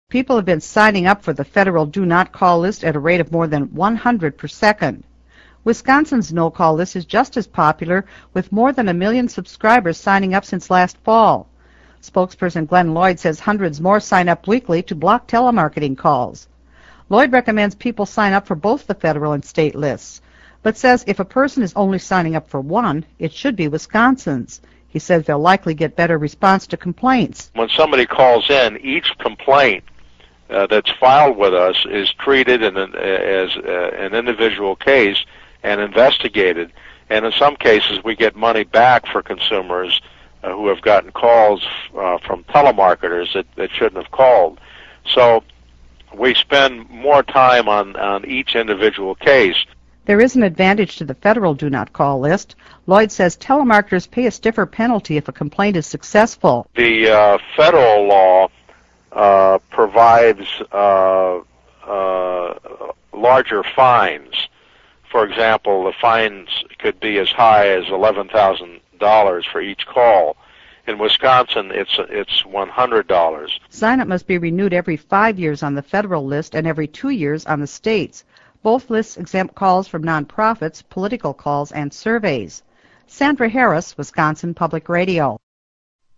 People have been signing up for the federal Do Not Call list at a rate of more than 100 per second. Wisconsin's no-call list is just as popular, with more than 1 million subscribers signing up since last fall. Spokesperson Glenn Lloyd says hundreds more sign up weekly to block telemarketing calls. Lloyd recommends people sign up for both the federal and state lists, but says if a person is only signing up for one, it should be Wisconsin's. He says they'll likely get better response to complaints. When somebody calls in, each complaint that's filed with us is treated as an individual case and investigated. And in some cases, we get money back for consumers who have gotten calls from telemarketers that shouldn't have called. So we spend more time on each individual case. There is an advantage to the federal Do Not Call list. Lloyd says telemarketers pay a stiffer penalty if a complaint is successful. The federal law provides larger fines. For example, the fines could be as high as $11,000 for each call. In Wisconsin, it's $100. Sign-up must be renewed every 5 years on the federal list and every 2 years on the states. Both lists exempt calls from nonprofits, political calls, and surveys. Sandra Harris, Wisconsin Public Radio.